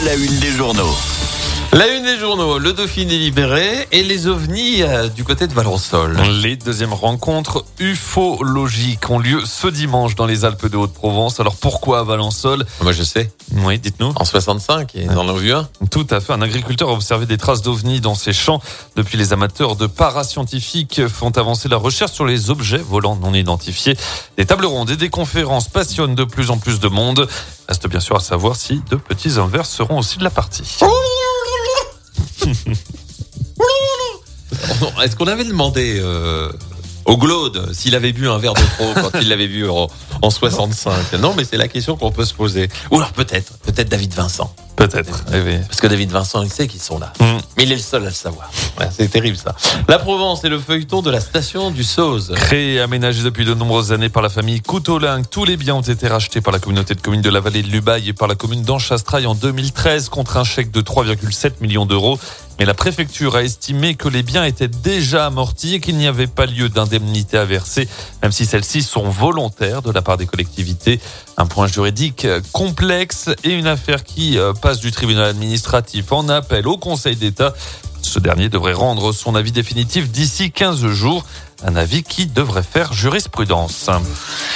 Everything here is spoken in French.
la une des journaux. La une des journaux, le Dauphiné libéré et les ovnis du côté de Valensole. Les deuxièmes rencontres ufologiques ont lieu ce dimanche dans les Alpes de Haute-Provence. Alors pourquoi à Valensole ? Moi je sais. Oui, dites-nous. En 65, ils en ont vu un. Tout à fait. Un agriculteur a observé des traces d'ovnis dans ses champs. Depuis, les amateurs de parascientifiques font avancer la recherche sur les objets volants non identifiés. Des tables rondes et des conférences passionnent de plus en plus de monde. Reste bien sûr à savoir si de petits inverses seront aussi de la partie. Est-ce qu'on avait demandé au Glaude s'il avait bu un verre de trop quand il l'avait vu en 65 ? Non, mais c'est la question qu'on peut se poser. Ou alors peut-être David Vincent. Peut-être. Parce que David Vincent, il sait qu'ils sont là. Mais il est le seul à le savoir. Ouais, c'est terrible ça. La Provence est le feuilleton de la station du Sauze. Créé et aménagé depuis de nombreuses années par la famille Couteaulin, tous les biens ont été rachetés par la communauté de communes de la vallée de l'Ubaye et par la commune d'Anchastraille en 2013 contre un chèque de 3,7 millions d'euros. Mais la préfecture a estimé que les biens étaient déjà amortis et qu'il n'y avait pas lieu d'indemnité à verser, même si celles-ci sont volontaires de la part des collectivités. Un point juridique complexe et une affaire qui passe du tribunal administratif en appel au Conseil d'État. Ce dernier devrait rendre son avis définitif d'ici 15 jours. Un avis qui devrait faire jurisprudence.